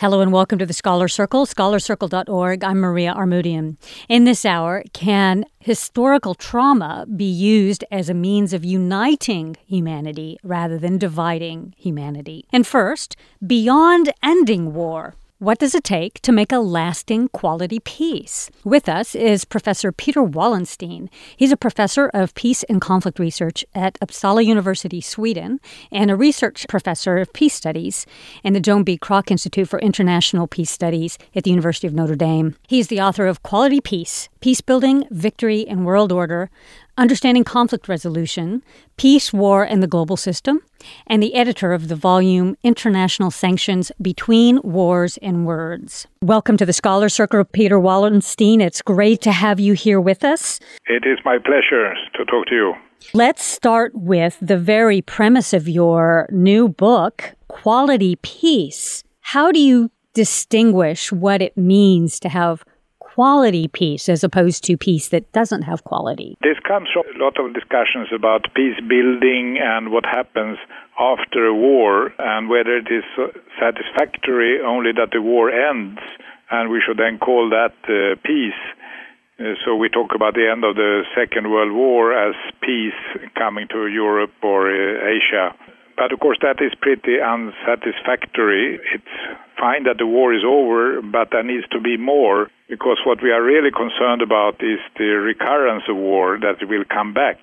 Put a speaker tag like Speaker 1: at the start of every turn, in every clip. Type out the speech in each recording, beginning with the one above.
Speaker 1: Hello and welcome to the Scholar Circle, scholarcircle.org. I'm Maria Armoudian. In this hour, can historical trauma be used as a means of uniting humanity rather than dividing humanity? And first, beyond ending war, what does it take to make a lasting quality peace? With us is Professor Peter Wallenstein. He's a professor of peace and conflict research at Uppsala University, Sweden, and a research professor of peace studies in the Joan B. Kroc Institute for International Peace Studies at the University of Notre Dame. He's the author of Quality Peace, Peace Building, Victory, and World Order, Understanding Conflict Resolution, Peace, War, and the Global System, and the editor of the volume International Sanctions Between Wars and Words. Welcome to the Scholar Circle, Peter Wallenstein. It's great to have you here with us.
Speaker 2: It is my pleasure to talk to you.
Speaker 1: Let's start with the very premise of your new book, Quality Peace. How do you distinguish what it means to have quality peace as opposed to peace that doesn't have quality?
Speaker 2: This comes from a lot of discussions about peace building and what happens after a war and whether it is satisfactory only that the war ends and we should then call that peace. So we talk about the end of the Second World War as peace coming to Europe or Asia. But of course that is pretty unsatisfactory. It's fine that the war is over, but there needs to be more, because what we are really concerned about is the recurrence of war, that it will come back.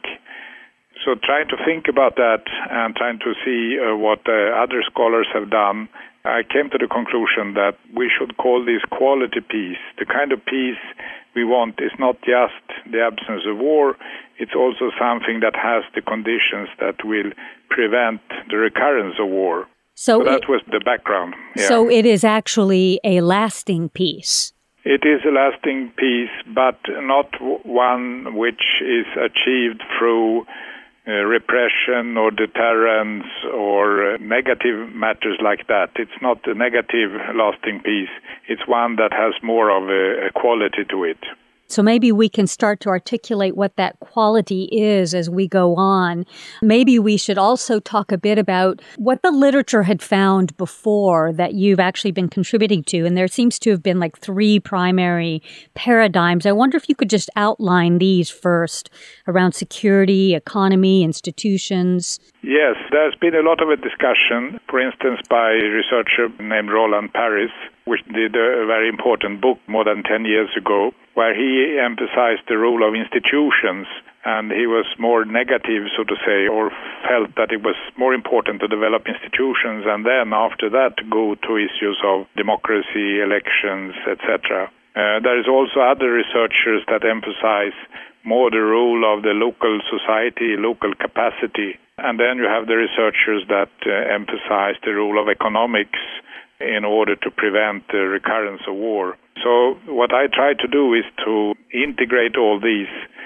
Speaker 2: So trying to think about that and trying to see what other scholars have done, I came to the conclusion that we should call this quality peace. The kind of peace we want is not just the absence of war, it's also something that has the conditions that will prevent the recurrence of war. So that was the background. Yeah.
Speaker 1: So it is actually a lasting peace.
Speaker 2: It is a lasting peace, but not one which is achieved through repression or deterrence or negative matters like that. It's not a negative lasting peace. It's one that has more of a quality to it.
Speaker 1: So maybe we can start to articulate what that quality is as we go on. Maybe we should also talk a bit about what the literature had found before that you've actually been contributing to. And there seems to have been like three primary paradigms. I wonder if you could just outline these first around security, economy, institutions.
Speaker 2: Yes, there's been a lot of a discussion, for instance, by a researcher named Roland Paris, which did a very important book more than 10 years ago, where he emphasized the role of institutions, and he was more negative, so to say, or felt that it was more important to develop institutions and then after that go to issues of democracy, elections, etc. There is also other researchers that emphasize more the role of the local society, local capacity. And then you have the researchers that emphasize the role of economics in order to prevent the recurrence of war. So what I try to do is to integrate all these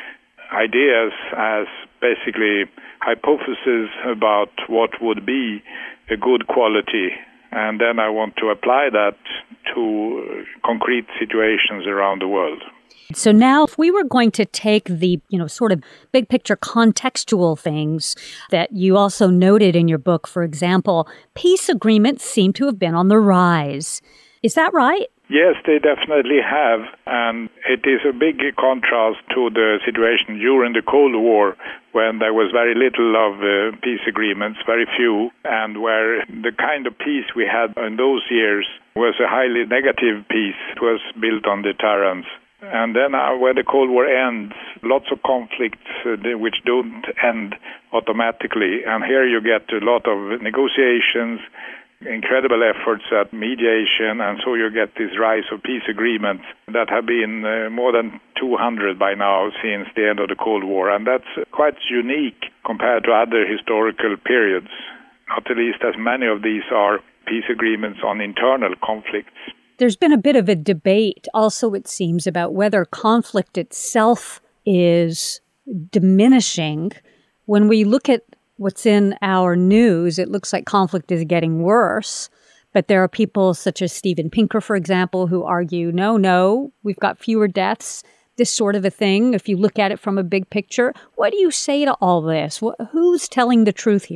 Speaker 2: ideas as basically hypotheses about what would be a good quality. And then I want to apply that to concrete situations around the world.
Speaker 1: So now if we were going to take the, sort of big picture contextual things that you also noted in your book, for example, peace agreements seem to have been on the rise. Is that right?
Speaker 2: Yes, they definitely have. And it is a big contrast to the situation during the Cold War, when there was very little of peace agreements, very few, and where the kind of peace we had in those years was a highly negative peace. It was built on deterrence. And then when the Cold War ends, lots of conflicts which don't end automatically. And here you get a lot of negotiations, incredible efforts at mediation, and so you get this rise of peace agreements that have been more than 200 by now since the end of the Cold War. And that's quite unique compared to other historical periods, not the least as many of these are peace agreements on internal conflicts.
Speaker 1: There's been a bit of a debate also, it seems, about whether conflict itself is diminishing. When we look at what's in our news, it looks like conflict is getting worse. But there are people such as Steven Pinker, for example, who argue, no, we've got fewer deaths, this sort of a thing, if you look at it from a big picture. What do you say to all this? Who's telling the truth here?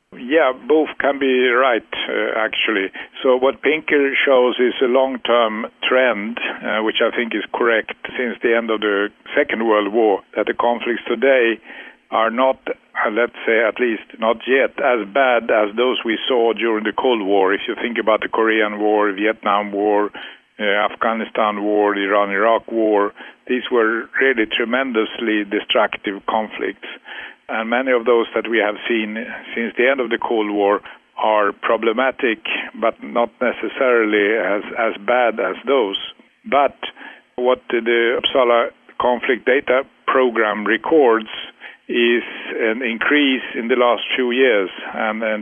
Speaker 2: Yeah, both can be right, actually. So what Pinker shows is a long-term trend, which I think is correct since the end of the Second World War, that the conflicts today are not, let's say at least not yet, as bad as those we saw during the Cold War. If you think about the Korean War, Vietnam War, Afghanistan War, the Iran-Iraq War, these were really tremendously destructive conflicts. And many of those that we have seen since the end of the Cold War are problematic, but not necessarily as bad as those. But what the Uppsala Conflict Data Program records is an increase in the last few years. And in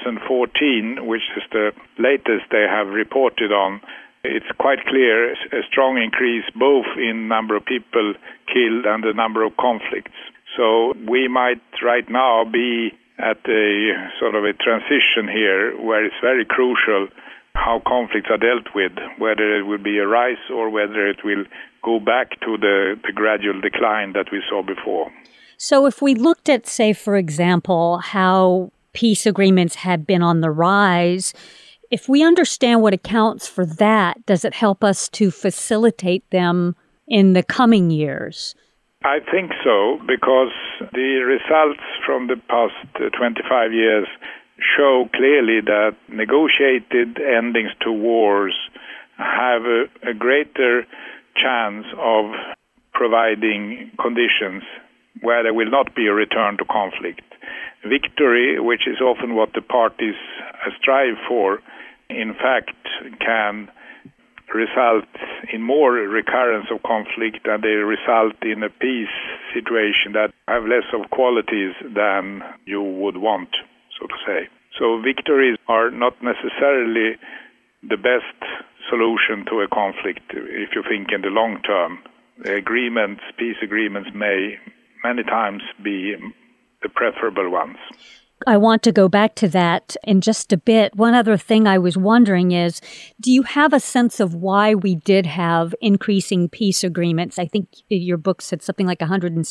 Speaker 2: 2014, which is the latest they have reported on, it's quite clear a strong increase both in number of people killed and the number of conflicts. So we might right now be at a sort of a transition here where it's very crucial how conflicts are dealt with, whether it will be a rise or whether it will go back to the gradual decline that we saw before.
Speaker 1: So if we looked at, say, for example, how peace agreements have been on the rise, if we understand what accounts for that, does it help us to facilitate them in the coming years?
Speaker 2: I think so, because the results from the past 25 years show clearly that negotiated endings to wars have a greater chance of providing conditions where there will not be a return to conflict. Victory, which is often what the parties strive for, in fact can result in more recurrence of conflict, and they result in a peace situation that have less of qualities than you would want, so to say. So victories are not necessarily the best solution to a conflict if you think in the long term. Agreements, peace agreements may many times be the preferable ones.
Speaker 1: I want to go back to that in just a bit. One other thing I was wondering is, do you have a sense of why we did have increasing peace agreements? I think your book said something like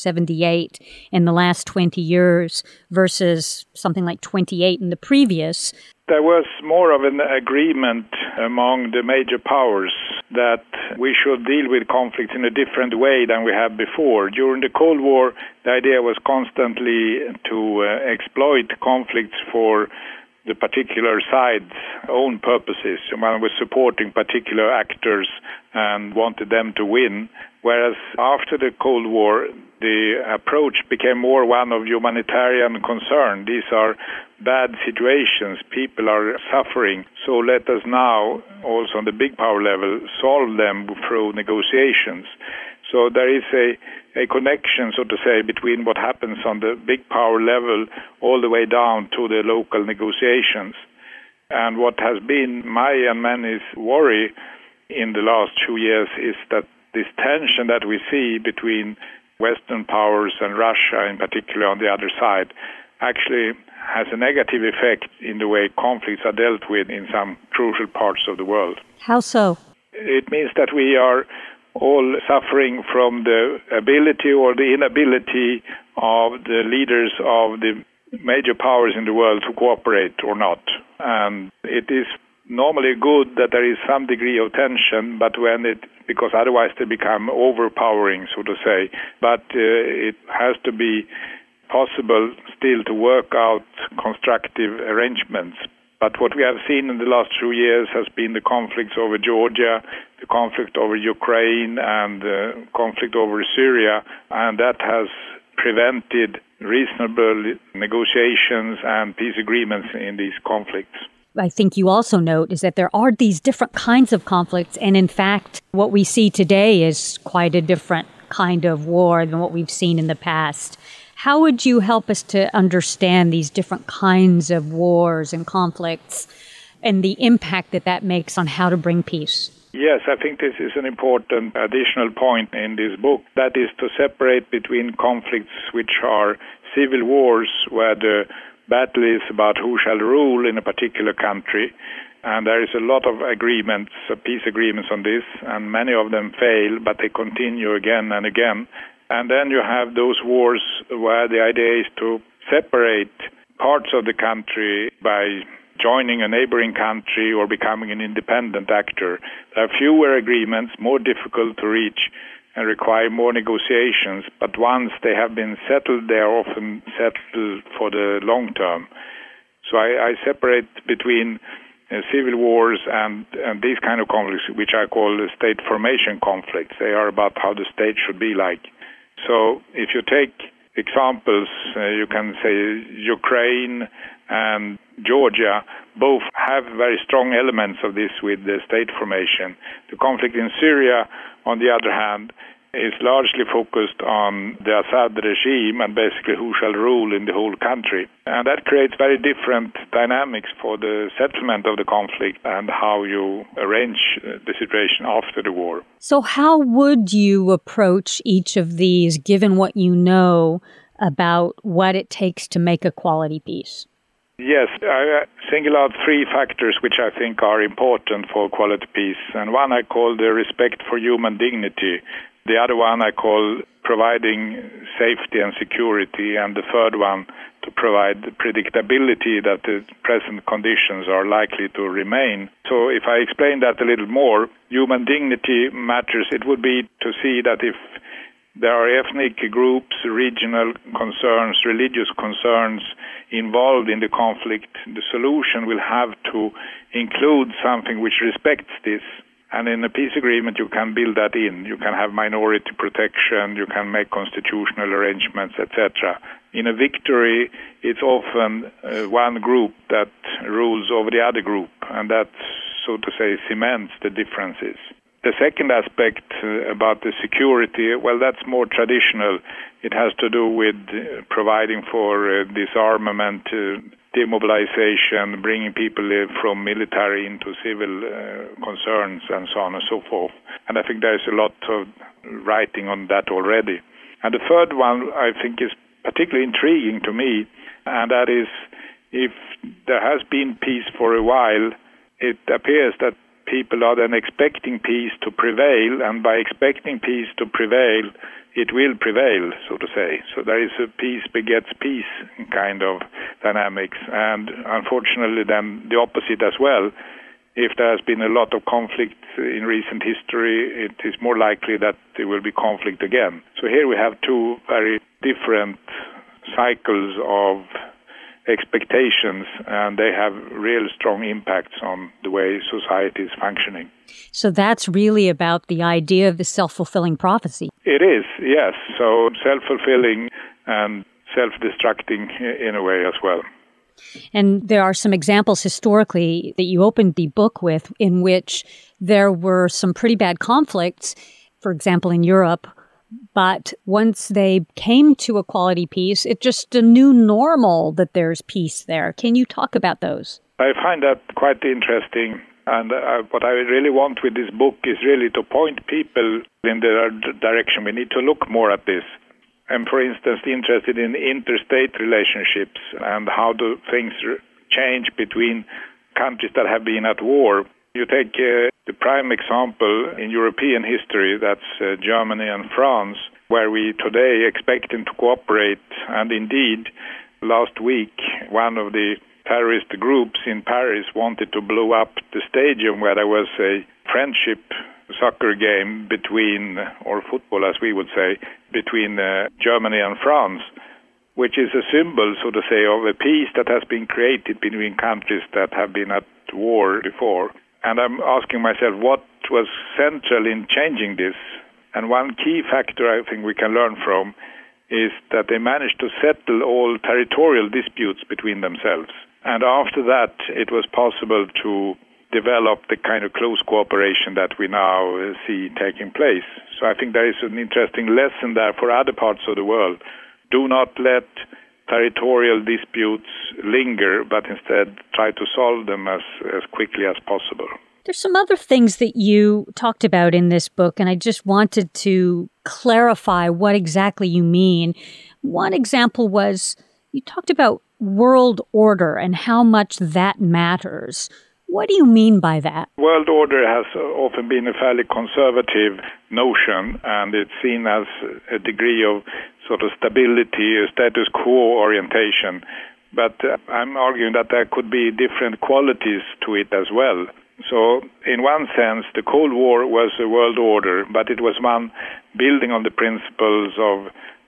Speaker 1: 178 in the last 20 years versus something like 28 in the previous.
Speaker 2: There was more of an agreement among the major powers that we should deal with conflicts in a different way than we have before. During the Cold War, the idea was constantly to exploit conflicts for the particular side's own purposes. One was supporting particular actors and wanted them to win, whereas after the Cold War, the approach became more one of humanitarian concern. These are bad situations. People are suffering. So let us now, also on the big power level, solve them through negotiations. So there is a connection, so to say, between what happens on the big power level all the way down to the local negotiations. And what has been my and many's worry in the last 2 years is that this tension that we see between Western powers and Russia, in particular on the other side, actually has a negative effect in the way conflicts are dealt with in some crucial parts of the world.
Speaker 1: How so?
Speaker 2: It means that we are all suffering from the ability or the inability of the leaders of the major powers in the world to cooperate or not. And it is normally good that there is some degree of tension, but because otherwise they become overpowering, so to say. But it has to be possible still to work out constructive arrangements. But what we have seen in the last 2 years has been the conflicts over Georgia, the conflict over Ukraine, and the conflict over Syria, and that has prevented reasonable negotiations and peace agreements in these conflicts.
Speaker 1: I think you also note is that there are these different kinds of conflicts, and in fact, what we see today is quite a different kind of war than what we've seen in the past. How would you help us to understand these different kinds of wars and conflicts and the impact that makes on how to bring peace?
Speaker 2: Yes, I think this is an important additional point in this book. That is to separate between conflicts which are civil wars, where the battle is about who shall rule in a particular country. And there is a lot of agreements, peace agreements on this, and many of them fail, but they continue again and again. And then you have those wars where the idea is to separate parts of the country by joining a neighboring country or becoming an independent actor. There are fewer agreements, more difficult to reach, and require more negotiations. But once they have been settled, they are often settled for the long term. So I separate between civil wars and these kind of conflicts, which I call state formation conflicts. They are about how the state should be like. So if you take examples, you can say Ukraine and Georgia both have very strong elements of this with the state formation. The conflict in Syria, on the other hand, is largely focused on the Assad regime and basically who shall rule in the whole country. And that creates very different dynamics for the settlement of the conflict and how you arrange the situation after the war.
Speaker 1: So how would you approach each of these, given what you know about what it takes to make a quality peace?
Speaker 2: Yes, I single out three factors which I think are important for quality peace. And one I call the respect for human dignity. The other one I call providing safety and security. And the third one to provide predictability that the present conditions are likely to remain. So if I explain that a little more, human dignity matters. It would be to see that if there are ethnic groups, regional concerns, religious concerns involved in the conflict, the solution will have to include something which respects this. And in a peace agreement, you can build that in. You can have minority protection, you can make constitutional arrangements, etc. In a victory, it's often one group that rules over the other group, and that, so to say, cements the differences. The second aspect about the security, well, that's more traditional. It has to do with providing for disarmament, demobilization, bringing people from military into civil concerns, and so on and so forth. And I think there's a lot of writing on that already. And the third one I think is particularly intriguing to me, and that is if there has been peace for a while, it appears that people are then expecting peace to prevail, and by expecting peace to prevail, it will prevail, so to say. So there is a peace begets peace kind of dynamics, and unfortunately then the opposite as well. If there has been a lot of conflict in recent history, it is more likely that there will be conflict again. So here we have two very different cycles of expectations, and they have real strong impacts on the way society is functioning.
Speaker 1: So that's really about the idea of the self-fulfilling prophecy.
Speaker 2: It is, yes. So self-fulfilling and self-destructing in a way as well.
Speaker 1: And there are some examples historically that you opened the book with in which there were some pretty bad conflicts, for example, in Europe. But once they came to a quality peace, it's just a new normal that there's peace there. Can you talk about those?
Speaker 2: I find that quite interesting. And what I really want with this book is really to point people in the direction. We need to look more at this. I'm, for instance, interested in interstate relationships and how do things change between countries that have been at war. You take the prime example in European history, that's Germany and France, where we today expect them to cooperate. And indeed, last week, one of the terrorist groups in Paris wanted to blow up the stadium where there was a friendship soccer game between, or football as we would say, between Germany and France, which is a symbol, so to say, of a peace that has been created between countries that have been at war before. And I'm asking myself, what was central in changing this? And one key factor I think we can learn from is that they managed to settle all territorial disputes between themselves. And after that, it was possible to develop the kind of close cooperation that we now see taking place. So I think there is an interesting lesson there for other parts of the world. Do not let territorial disputes linger, but instead try to solve them as quickly as possible.
Speaker 1: There's some other things that you talked about in this book, and I just wanted to clarify what exactly you mean. One example was you talked about world order and how much that matters. What do you mean by that?
Speaker 2: World order has often been a fairly conservative notion, and it's seen as a degree of sort of stability, a status quo orientation. But I'm arguing that there could be different qualities to it as well. So in one sense, the Cold War was a world order, but it was one building on the principles of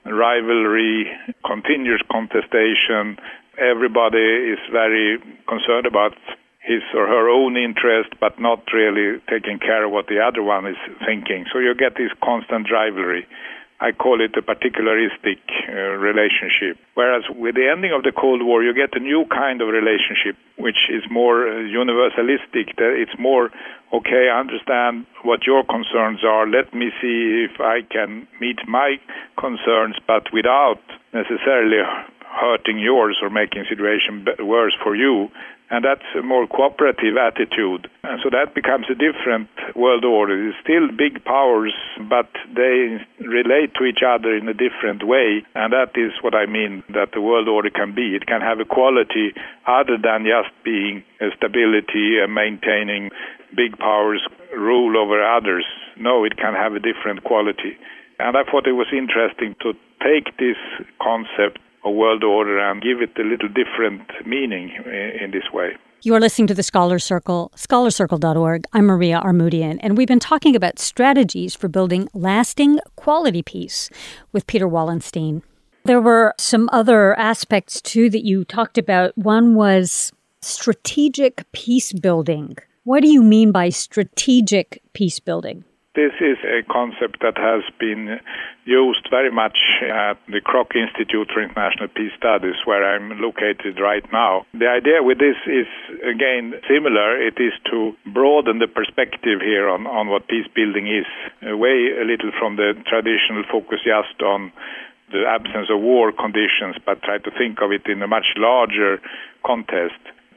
Speaker 2: rivalry, continuous contestation. Everybody is very concerned about his or her own interest, but not really taking care of what the other one is thinking. So you get this constant rivalry. I call it a particularistic relationship. Whereas with the ending of the Cold War, you get a new kind of relationship, which is more universalistic. It's more, okay, I understand what your concerns are. Let me see if I can meet my concerns, but without necessarily hurting yours or making the situation worse for you. And that's a more cooperative attitude. And so that becomes a different world order. It's still big powers, but they relate to each other in a different way. And that is what I mean that the world order can be. It can have a quality other than just being a stability and maintaining big powers rule over others. No, it can have a different quality. And I thought it was interesting to take this concept a world order and give it a little different meaning in this way.
Speaker 1: You are listening to the Scholar Circle, scholarcircle.org. I'm Maria Armoudian, and we've been talking about strategies for building lasting quality peace with Peter Wallenstein. There were some other aspects, too, that you talked about. One was strategic peace building. What do you mean by strategic peace building?
Speaker 2: This is a concept that has been used very much at the Kroc Institute for International Peace Studies, where I'm located right now. The idea with this is, again, similar. It is to broaden the perspective here on what peace building is, away a little from the traditional focus just on the absence of war conditions, but try to think of it in a much larger context.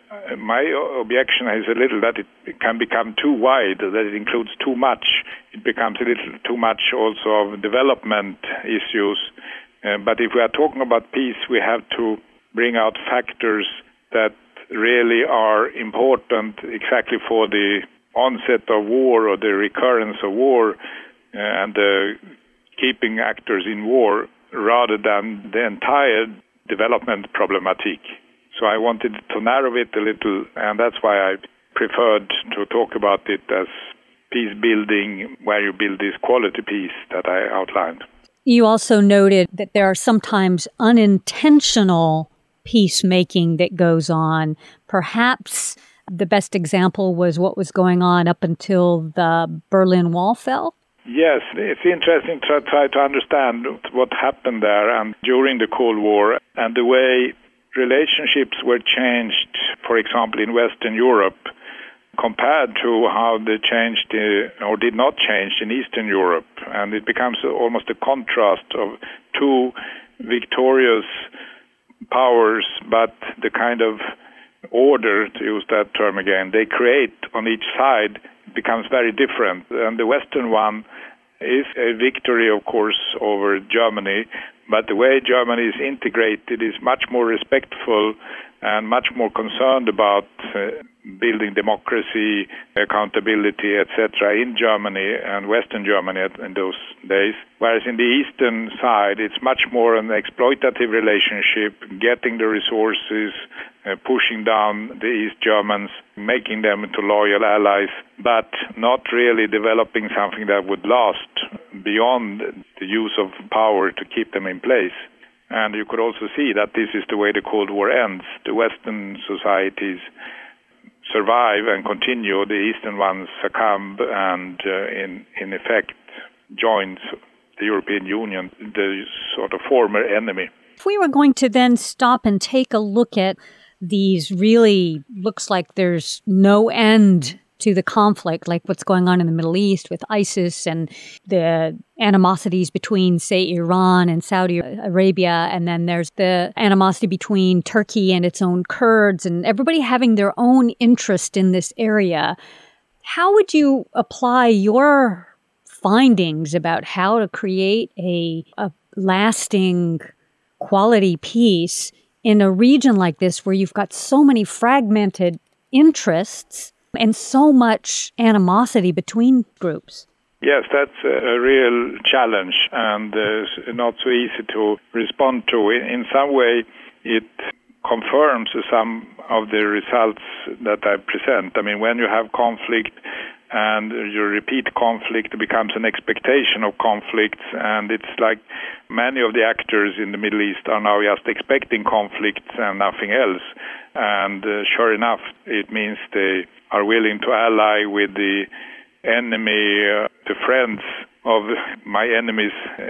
Speaker 2: My objection is a little that it can become too wide, that it includes too much. It becomes a little too much also of development issues. But if we are talking about peace, we have to bring out factors that really are important exactly for the onset of war or the recurrence of war and the keeping actors in war rather than the entire development problematic. So I wanted to narrow it a little, and that's why I preferred to talk about it as peace building, where you build this quality peace that I outlined.
Speaker 1: You also noted that there are sometimes unintentional peacemaking that goes on. Perhaps the best example was what was going on up until the Berlin Wall fell.
Speaker 2: Yes, it's interesting to try to understand what happened there and during the Cold War and the way relationships were changed, for example, in Western Europe, compared to how they changed or did not change in Eastern Europe. And it becomes almost a contrast of two victorious powers, but the kind of order, to use that term again, they create on each side becomes very different. And the Western one is a victory, of course, over Germany, but the way Germany is integrated is much more respectful and much more concerned about building democracy, accountability, etc. in Germany and Western Germany in those days. Whereas in the eastern side, it's much more an exploitative relationship, getting the resources, pushing down the East Germans, making them into loyal allies, but not really developing something that would last beyond the use of power to keep them in place. And you could also see that this is the way the Cold War ends. The Western societies survive and continue, the Eastern ones succumb and in effect joins the European Union, the sort of former enemy.
Speaker 1: If we were going to then stop and take a look at these really looks like there's no end to the conflict, like what's going on in the Middle East with ISIS and the animosities between, say, Iran and Saudi Arabia, and then there's the animosity between Turkey and its own Kurds, and everybody having their own interest in this area. How would you apply your findings about how to create a lasting quality peace in a region like this where you've got so many fragmented interests and so much animosity between groups?
Speaker 2: Yes, that's a real challenge and not so easy to respond to. In some way, it confirms some of the results that I present. I mean, when you have conflict and you repeat conflict, it becomes an expectation of conflicts, and it's like many of the actors in the Middle East are now just expecting conflicts and nothing else. And sure enough, it means they are willing to ally with the enemy, the friends of my enemies,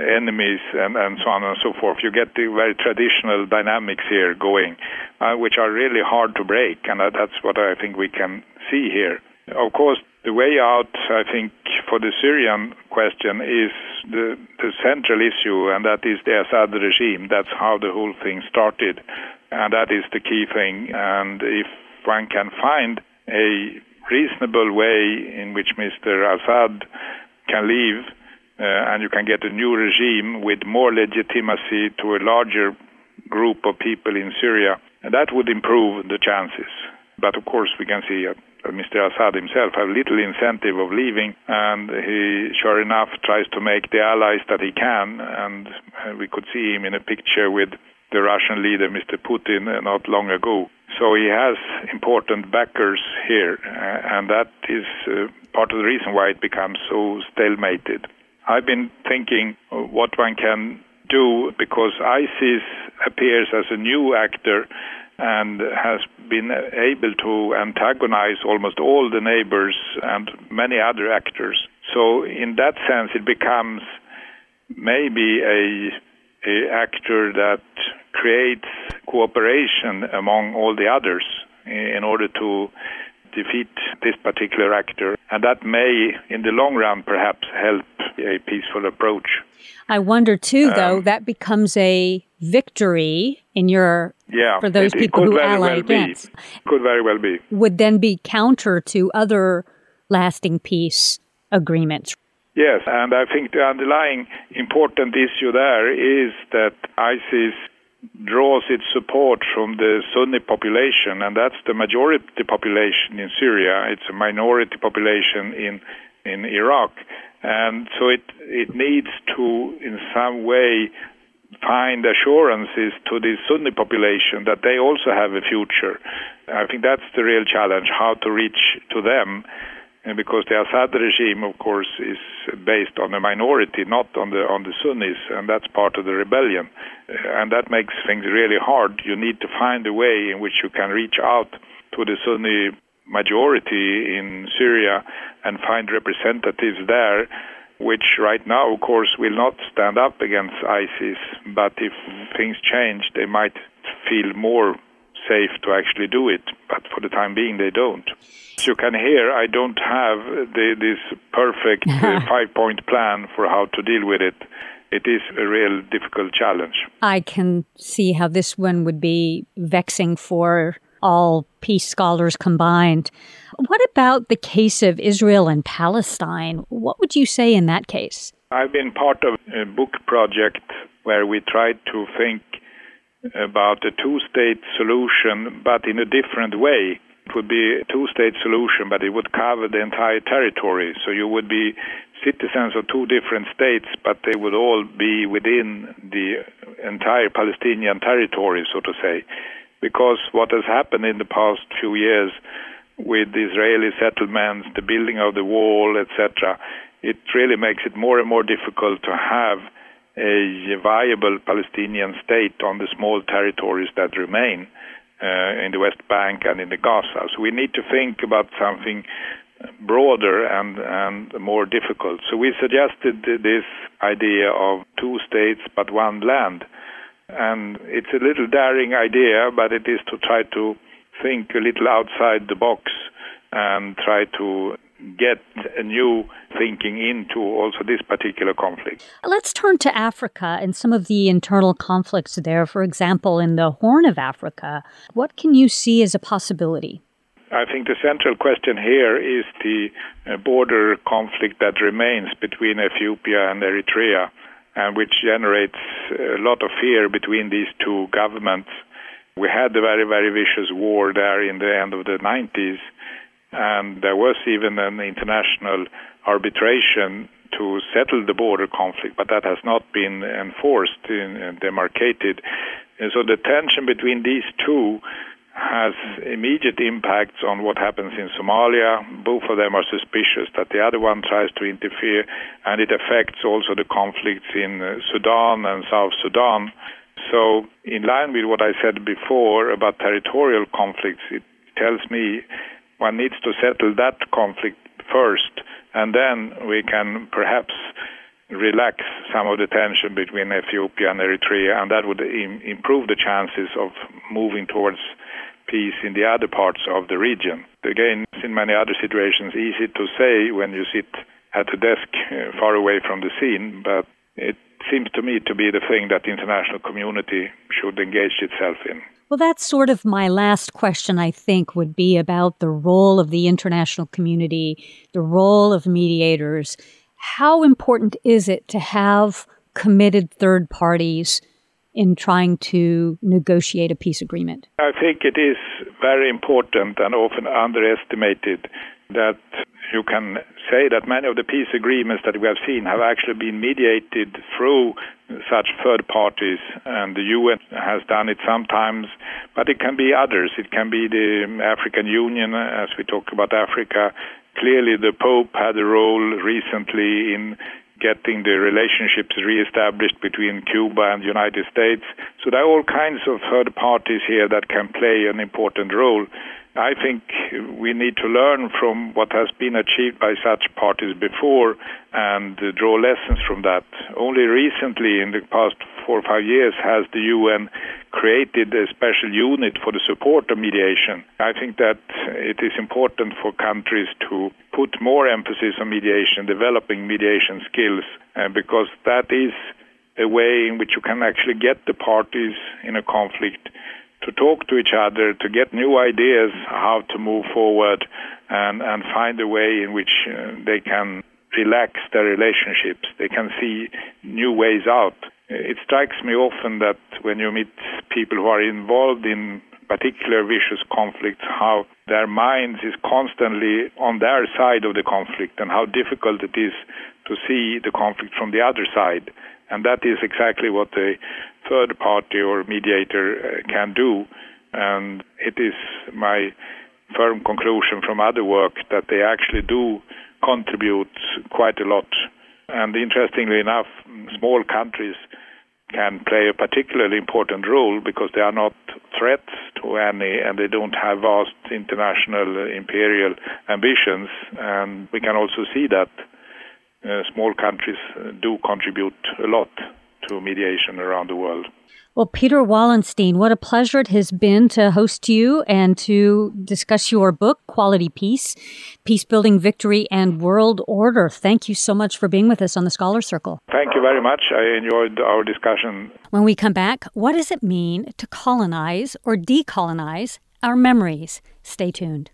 Speaker 2: and so on and so forth. You get the very traditional dynamics here going, which are really hard to break, and that's what I think we can see here. Of course, the way out, I think, for the Syrian question is the central issue, and that is the Assad regime. That's how the whole thing started, and that is the key thing. And if one can find a reasonable way in which Mr. Assad can leave, and you can get a new regime with more legitimacy to a larger group of people in Syria, and that would improve the chances. But of course, we can see Mr. Assad himself have little incentive of leaving, and he, sure enough, tries to make the allies that he can, and we could see him in a picture with the Russian leader, Mr. Putin, not long ago. So he has important backers here, and that is part of the reason why it becomes so stalemated. I've been thinking what one can do, because ISIS appears as a new actor and has been able to antagonize almost all the neighbors and many other actors. So in that sense, it becomes maybe a actor that creates cooperation among all the others in order to defeat this particular actor. And that may, in the long run, perhaps help a peaceful approach.
Speaker 1: I wonder, too, though, that becomes a victory in for those people who ally against.
Speaker 2: Could very well be.
Speaker 1: Would then be counter to other lasting peace agreements.
Speaker 2: Yes, and I think the underlying important issue there is that ISIS draws its support from the Sunni population, and that's the majority population in Syria. It's a minority population in Iraq. And so it needs to, in some way, find assurances to the Sunni population that they also have a future. I think that's the real challenge, how to reach to them. And because the Assad regime, of course, is based on a minority, not on the Sunnis, and that's part of the rebellion. And that makes things really hard. You need to find a way in which you can reach out to the Sunni majority in Syria and find representatives there, which right now, of course, will not stand up against ISIS. But if things change, they might feel more safe to actually do it, but for the time being they don't. As you can hear, I don't have this perfect 5-point plan for how to deal with it. It is a real difficult challenge.
Speaker 1: I can see how this one would be vexing for all peace scholars combined. What about the case of Israel and Palestine? What would you say in that case?
Speaker 2: I've been part of a book project where we tried to think about a two-state solution, but in a different way. It would be a two-state solution, but it would cover the entire territory. So you would be citizens of two different states, but they would all be within the entire Palestinian territory, so to say. Because what has happened in the past few years with the Israeli settlements, the building of the wall, etc., it really makes it more and more difficult to have a viable Palestinian state on the small territories that remain in the West Bank and in the Gaza. So we need to think about something broader and more difficult. So we suggested this idea of two states but one land. And it's a little daring idea, but it is to try to think a little outside the box and try to get a new thinking into also this particular conflict.
Speaker 1: Let's turn to Africa and some of the internal conflicts there. For example, in the Horn of Africa, what can you see as a possibility?
Speaker 2: I think the central question here is the border conflict that remains between Ethiopia and Eritrea, and which generates a lot of fear between these two governments. We had a very, very vicious war there in the end of the 90s, and there was even an international arbitration to settle the border conflict, but that has not been enforced and demarcated. And so the tension between these two has immediate impacts on what happens in Somalia. Both of them are suspicious that the other one tries to interfere, and it affects also the conflicts in Sudan and South Sudan. So in line with what I said before about territorial conflicts, it tells me one needs to settle that conflict first, and then we can perhaps relax some of the tension between Ethiopia and Eritrea, and that would improve the chances of moving towards peace in the other parts of the region. Again, in many other situations, easy to say when you sit at a desk far away from the scene, but it seems to me to be the thing that the international community should engage itself in.
Speaker 1: Well, that's sort of my last question, I think, would be about the role of the international community, the role of mediators. How important is it to have committed third parties in trying to negotiate a peace agreement?
Speaker 2: I think it is very important and often underestimated that you can say that many of the peace agreements that we have seen have actually been mediated through such third parties, and the UN has done it sometimes, but it can be others. It can be the African Union, as we talk about Africa. Clearly, the Pope had a role recently in getting the relationships reestablished between Cuba and the United States. So there are all kinds of third parties here that can play an important role. I think we need to learn from what has been achieved by such parties before and draw lessons from that. Only recently, in the past 4 or 5 years, has the UN created a special unit for the support of mediation. I think that it is important for countries to put more emphasis on mediation, developing mediation skills, because that is a way in which you can actually get the parties in a conflict to talk to each other, to get new ideas how to move forward and find a way in which they can relax their relationships. They can see new ways out. It strikes me often that when you meet people who are involved in particular vicious conflicts, how their minds is constantly on their side of the conflict and how difficult it is to see the conflict from the other side. And that is exactly what a third party or mediator can do. And it is my firm conclusion from other work that they actually do contribute quite a lot. And interestingly enough, small countries can play a particularly important role because they are not threats to any, and they don't have vast international imperial ambitions. And we can also see that small countries do contribute a lot to mediation around the world.
Speaker 1: Well, Peter Wallenstein, what a pleasure it has been to host you and to discuss your book, Quality Peace, Peacebuilding, Victory, and World Order. Thank you so much for being with us on the Scholar Circle.
Speaker 2: Thank you very much. I enjoyed our discussion.
Speaker 1: When we come back, what does it mean to colonize or decolonize our memories? Stay tuned.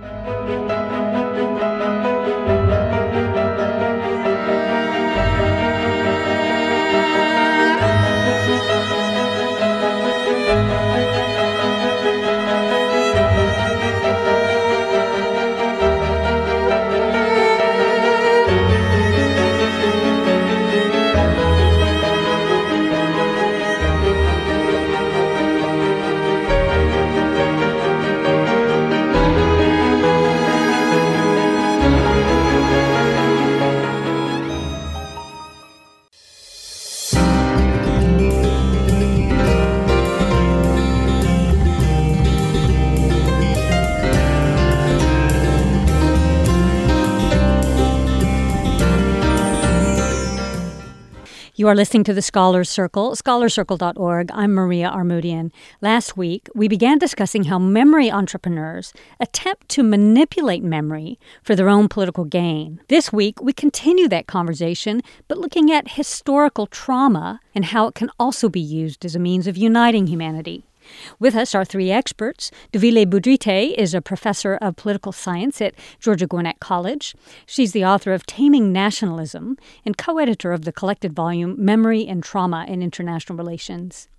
Speaker 1: You are listening to the Scholar Circle, scholarcircle.org. I'm Maria Armoudian. Last week, we began discussing how memory entrepreneurs attempt to manipulate memory for their own political gain. This week, we continue that conversation, but looking at historical trauma and how it can also be used as a means of uniting humanity. With us are three experts. Duvile Budrite is a professor of political science at Georgia Gwinnett College. She's the author of Taming Nationalism and co-editor of the collected volume Memory and Trauma in International Relations.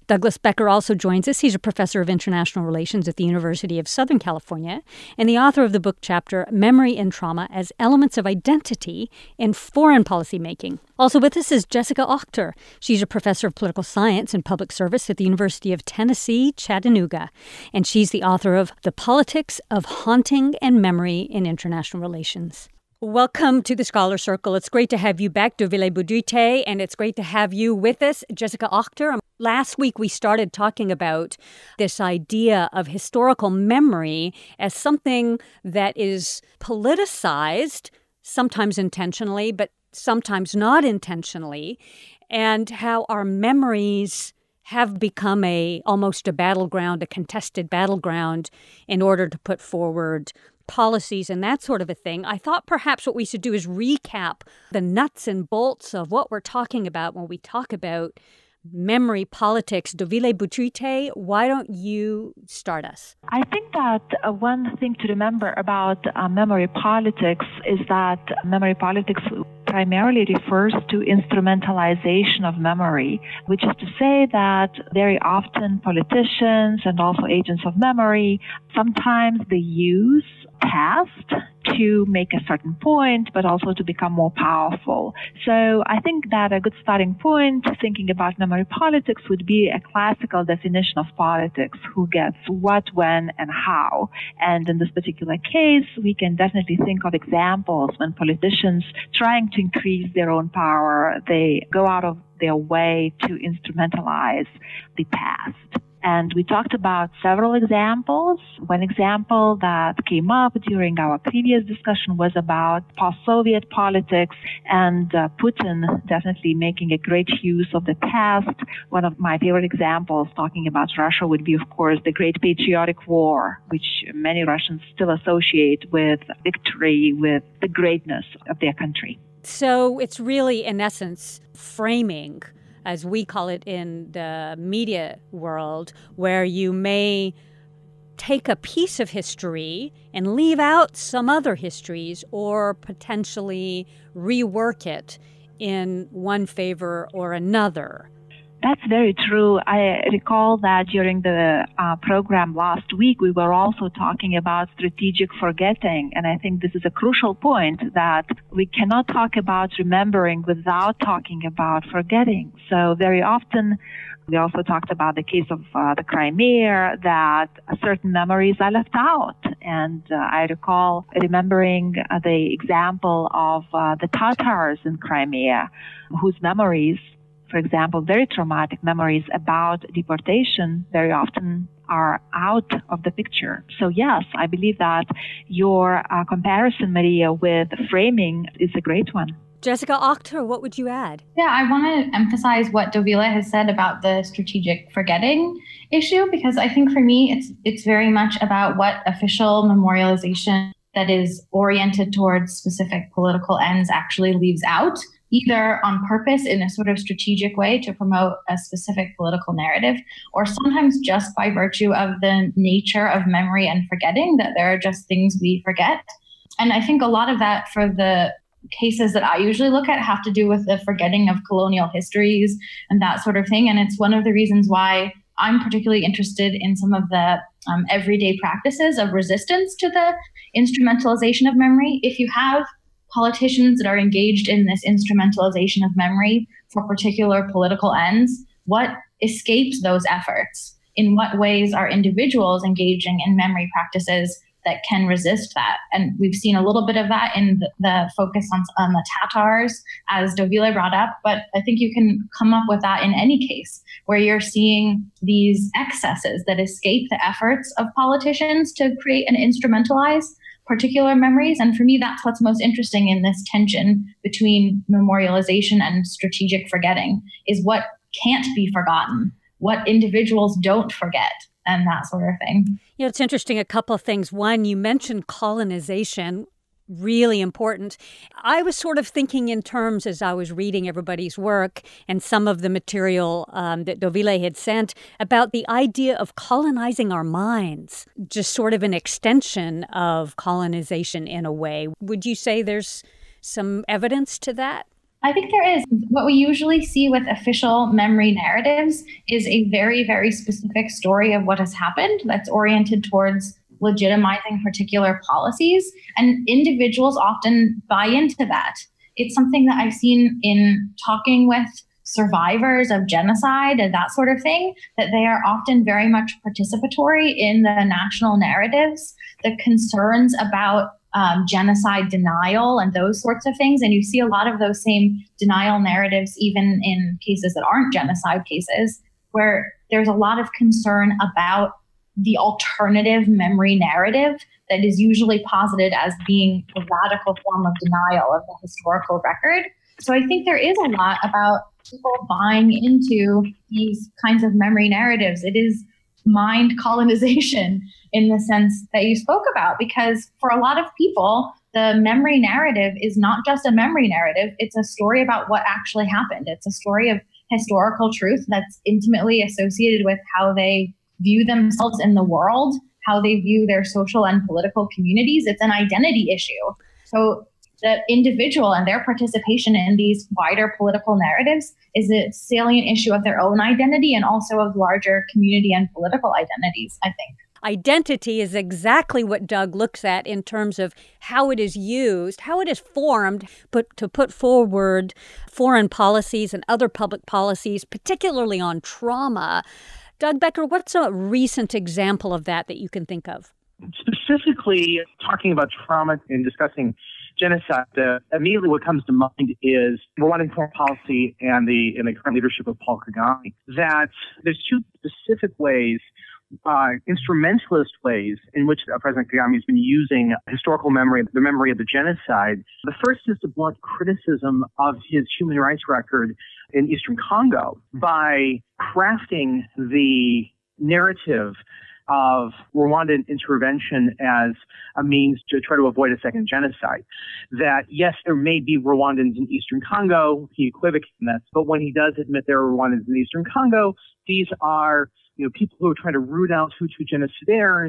Speaker 1: Douglas Becker also joins us. He's a professor of international relations at the University of Southern California and the author of the book chapter Memory and Trauma as Elements of Identity in Foreign Policy Making. Also with us is Jessica Achter. She's a professor of political science and public service at the University of Tennessee, Chattanooga, and she's the author of The Politics of Haunting and Memory in International Relations. Welcome to the Scholar Circle. It's great to have you back, Dovile Budrite, and it's great to have you with us, Jessica Achter. Last week, we started talking about this idea of historical memory as something that is politicized, sometimes intentionally, but sometimes not intentionally, and how our memories have become almost a battleground, a contested battleground, in order to put forward policies and that sort of a thing. I thought perhaps what we should do is recap the nuts and bolts of what we're talking about when we talk about memory politics. Dovile Budrite, why don't you start us?
Speaker 3: I think that one thing to remember about memory politics is that memory politics primarily refers to instrumentalization of memory, which is to say that very often politicians and also agents of memory, sometimes they use past to make a certain point, but also to become more powerful. So I think that a good starting point thinking about memory politics would be a classical definition of politics: who gets what, when, and how. And in this particular case, we can definitely think of examples when politicians trying to increase their own power, they go out of their way to instrumentalize the past. And we talked about several examples. One example that came up during our previous discussion was about post-Soviet politics and Putin definitely making a great use of the past. One of my favorite examples talking about Russia would be, of course, the Great Patriotic War, which many Russians still associate with victory, with the greatness of their country.
Speaker 1: So it's really, in essence, framing, as we call it in the media world, where you may take a piece of history and leave out some other histories or potentially rework it in one favor or another.
Speaker 3: That's very true. I recall that during the program last week, we were also talking about strategic forgetting. And I think this is a crucial point, that we cannot talk about remembering without talking about forgetting. So very often, we also talked about the case of the Crimea, that certain memories are left out. And I recall remembering the example of the Tatars in Crimea, whose memories, for example, very traumatic memories about deportation, very often are out of the picture. So yes, I believe that your comparison, Maria, with framing is a great one.
Speaker 1: Jessica Achter, what would you add?
Speaker 4: Yeah, I want to emphasize what Dovile has said about the strategic forgetting issue, because I think for me, it's very much about what official memorialization that is oriented towards specific political ends actually leaves out, either on purpose in a sort of strategic way to promote a specific political narrative, or sometimes just by virtue of the nature of memory and forgetting, that there are just things we forget. And I think a lot of that, for the cases that I usually look at, have to do with the forgetting of colonial histories and that sort of thing. And it's one of the reasons why I'm particularly interested in some of the everyday practices of resistance to the instrumentalization of memory. If you have politicians that are engaged in this instrumentalization of memory for particular political ends, what escapes those efforts? In what ways are individuals engaging in memory practices that can resist that? And we've seen a little bit of that in the focus on the Tatars, as Dovile brought up, but I think you can come up with that in any case where you're seeing these excesses that escape the efforts of politicians to create and instrumentalize particular memories. And for me, that's what's most interesting in this tension between memorialization and strategic forgetting, is what can't be forgotten, what individuals don't forget, and that sort of thing.
Speaker 1: You know, it's interesting, a couple of things. One, you mentioned colonization, really important. I was sort of thinking in terms, as I was reading everybody's work and some of the material that Dovile had sent, about the idea of colonizing our minds, just sort of an extension of colonization in a way. Would you say there's some evidence to that?
Speaker 4: I think there is. What we usually see with official memory narratives is a very, very specific story of what has happened that's oriented towards legitimizing particular policies. And individuals often buy into that. It's something that I've seen in talking with survivors of genocide and that sort of thing, that they are often very much participatory in the national narratives, the concerns about genocide denial and those sorts of things. And you see a lot of those same denial narratives even in cases that aren't genocide cases, where there's a lot of concern about the alternative memory narrative that is usually posited as being a radical form of denial of the historical record. So I think there is a lot about people buying into these kinds of memory narratives. It is mind colonization in the sense that you spoke about, because for a lot of people, the memory narrative is not just a memory narrative. It's a story about what actually happened. It's a story of historical truth that's intimately associated with how they view themselves in the world, how they view their social and political communities. It's an identity issue. So the individual and their participation in these wider political narratives is a salient issue of their own identity and also of larger community and political identities, I think.
Speaker 1: Identity is exactly what Doug looks at in terms of how it is used, how it is formed, but to put forward foreign policies and other public policies, particularly on trauma. Doug Becker, what's a recent example of that you can think of?
Speaker 5: Specifically, talking about trauma and discussing genocide, immediately what comes to mind is Rwandan foreign policy and the current leadership of Paul Kagame. That there's two specific ways, instrumentalist ways, in which President Kagame has been using historical memory, the memory of the genocide. The first is to blunt criticism of his human rights record in Eastern Congo by crafting the narrative of Rwandan intervention as a means to try to avoid a second genocide. That, yes, there may be Rwandans in Eastern Congo, he equivocates in that, but when he does admit there are Rwandans in Eastern Congo, these are people who are trying to root out Hutu genocidaires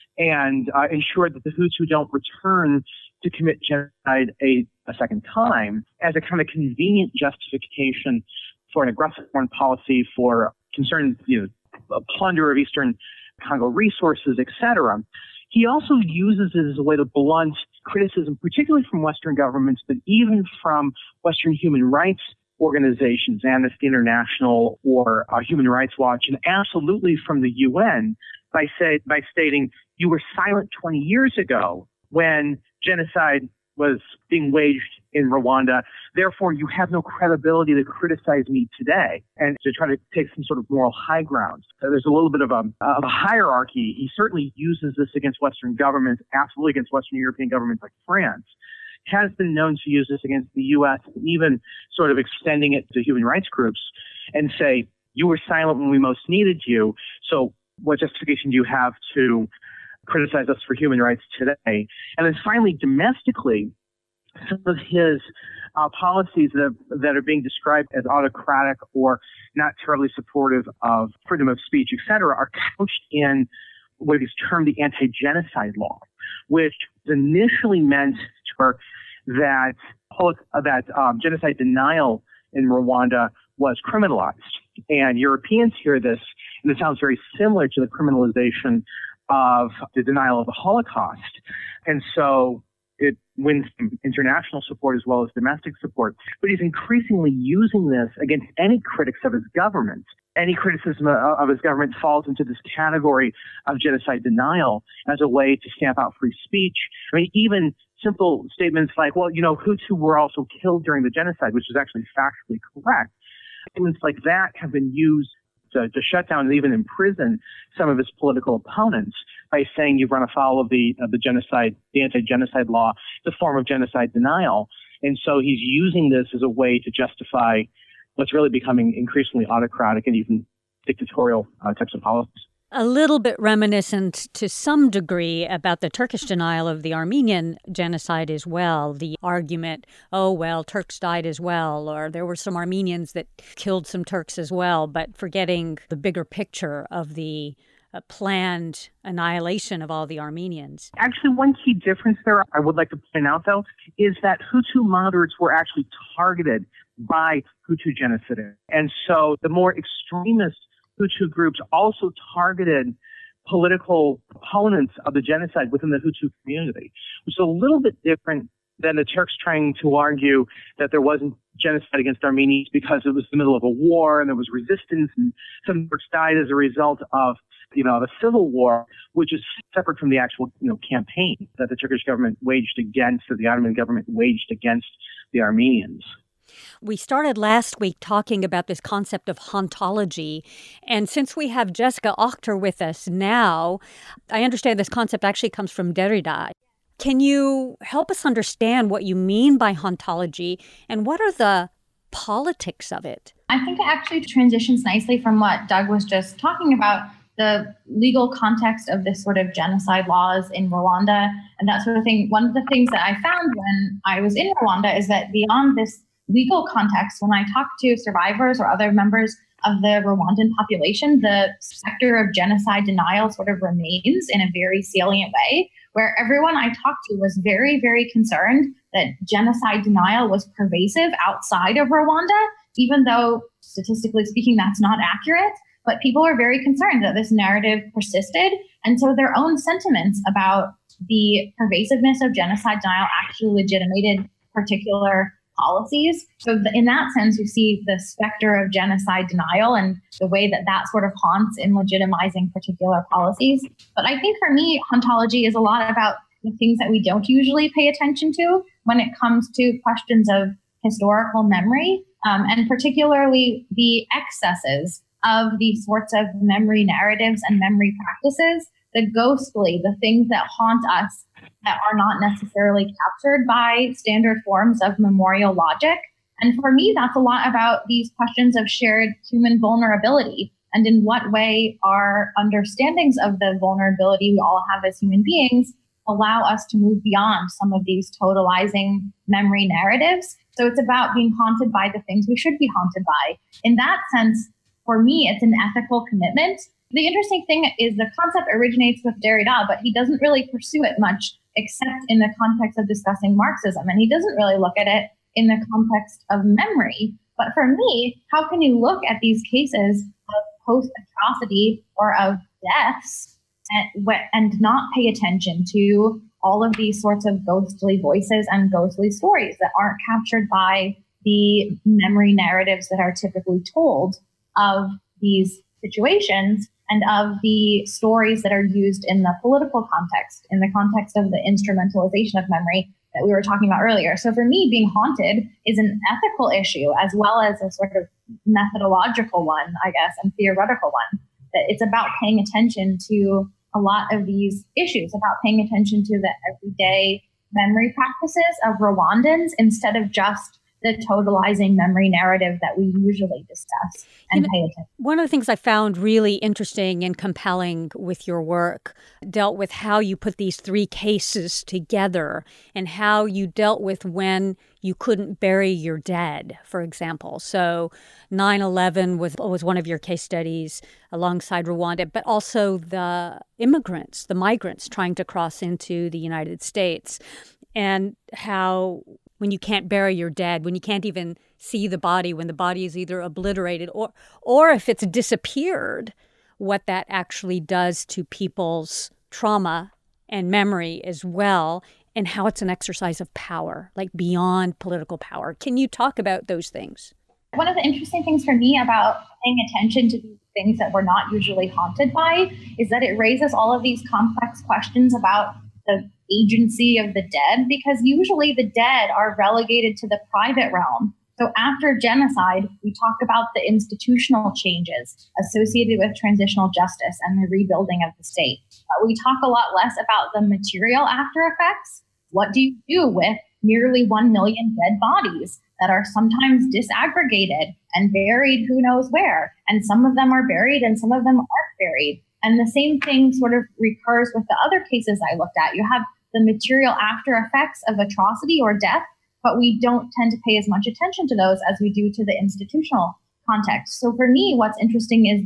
Speaker 5: and ensure that the Hutu don't return to commit genocide a second time as a kind of convenient justification for an aggressive foreign policy, for concerned, plunder of Eastern Congo resources, etc. He also uses it as a way to blunt criticism, particularly from Western governments, but even from Western human rights organizations, Amnesty International or Human Rights Watch, and absolutely from the UN, by stating, you were silent 20 years ago when genocide was being waged in Rwanda. Therefore, you have no credibility to criticize me today, and to try to take some sort of moral high ground. So there's a little bit of a hierarchy. He certainly uses this against Western governments, absolutely against Western European governments like France. Has been known to use this against the U.S., even sort of extending it to human rights groups and say, you were silent when we most needed you, so what justification do you have to criticize us for human rights today? And then finally, domestically, some of his policies that are being described as autocratic or not terribly supportive of freedom of speech, et cetera, are couched in what is termed the anti-genocide law, which initially meant that genocide denial in Rwanda was criminalized. And Europeans hear this, and it sounds very similar to the criminalization of the denial of the Holocaust. And so it wins international support as well as domestic support. But he's increasingly using this against any critics of his government. Any criticism of his government falls into this category of genocide denial as a way to stamp out free speech. I mean, even simple statements like, well, Hutu were also killed during the genocide, which is actually factually correct. Statements like that have been used to shut down and even imprison some of his political opponents by saying you've run afoul of the genocide, the anti-genocide law, the form of genocide denial. And so he's using this as a way to justify what's really becoming increasingly autocratic and even dictatorial types of policies.
Speaker 1: A little bit reminiscent to some degree about the Turkish denial of the Armenian genocide as well. The argument, oh, well, Turks died as well, or there were some Armenians that killed some Turks as well, but forgetting the bigger picture of the planned annihilation of all the Armenians.
Speaker 5: Actually, one key difference there I would like to point out, though, is that Hutu moderates were actually targeted by Hutu genocidists. And so the more extremist Hutu groups also targeted political opponents of the genocide within the Hutu community, which is a little bit different than the Turks trying to argue that there wasn't genocide against Armenians because it was the middle of a war and there was resistance and some Turks died as a result of, the civil war, which is separate from the actual, campaign that the Turkish government waged against, or the Ottoman government waged against the Armenians.
Speaker 1: We started last week talking about this concept of hauntology. And since we have Jessica Achter with us now, I understand this concept actually comes from Derrida. Can you help us understand what you mean by hauntology and what are the politics of it?
Speaker 4: I think it actually transitions nicely from what Doug was just talking about, the legal context of this sort of genocide laws in Rwanda and that sort of thing. One of the things that I found when I was in Rwanda is that beyond this legal context, when I talk to survivors or other members of the Rwandan population, the specter of genocide denial sort of remains in a very salient way, where everyone I talked to was very, very concerned that genocide denial was pervasive outside of Rwanda, even though statistically speaking, that's not accurate. But people were very concerned that this narrative persisted. And so their own sentiments about the pervasiveness of genocide denial actually legitimated particular policies. So in that sense, you see the specter of genocide denial and the way that that sort of haunts in legitimizing particular policies. But I think for me, hauntology is a lot about the things that we don't usually pay attention to when it comes to questions of historical memory, and particularly the excesses of these sorts of memory narratives and memory practices, the ghostly, the things that haunt us that are not necessarily captured by standard forms of memorial logic. And for me, that's a lot about these questions of shared human vulnerability and in what way our understandings of the vulnerability we all have as human beings allow us to move beyond some of these totalizing memory narratives. So it's about being haunted by the things we should be haunted by. In that sense, for me, it's an ethical commitment. The interesting thing is the concept originates with Derrida, but he doesn't really pursue it much except in the context of discussing Marxism. And he doesn't really look at it in the context of memory. But for me, how can you look at these cases of post-atrocity or of deaths and not pay attention to all of these sorts of ghostly voices and ghostly stories that aren't captured by the memory narratives that are typically told of these situations and of the stories that are used in the political context, in the context of the instrumentalization of memory that we were talking about earlier. So for me, being haunted is an ethical issue as well as a sort of methodological one, I guess, and theoretical one. That it's about paying attention to a lot of these issues, about paying attention to the everyday memory practices of Rwandans instead of just the totalizing memory narrative that we usually discuss and pay attention.
Speaker 1: One of the things I found really interesting and compelling with your work dealt with how you put these three cases together and how you dealt with when you couldn't bury your dead, for example. So 9/11 was one of your case studies alongside Rwanda, but also the immigrants, the migrants trying to cross into the United States, and how when you can't bury your dead, when you can't even see the body, when the body is either obliterated or if it's disappeared, what that actually does to people's trauma and memory as well, and how it's an exercise of power, like beyond political power. Can you talk about those things?
Speaker 4: One of the interesting things for me about paying attention to these things that we're not usually haunted by is that it raises all of these complex questions about the agency of the dead, because usually the dead are relegated to the private realm. So after genocide, we talk about the institutional changes associated with transitional justice and the rebuilding of the state. We talk a lot less about the material after effects. What do you do with nearly 1 million dead bodies that are sometimes disaggregated and buried who knows where? And some of them are buried and some of them aren't buried. And the same thing sort of recurs with the other cases I looked at. You have the material after effects of atrocity or death, but we don't tend to pay as much attention to those as we do to the institutional context. So for me, what's interesting is the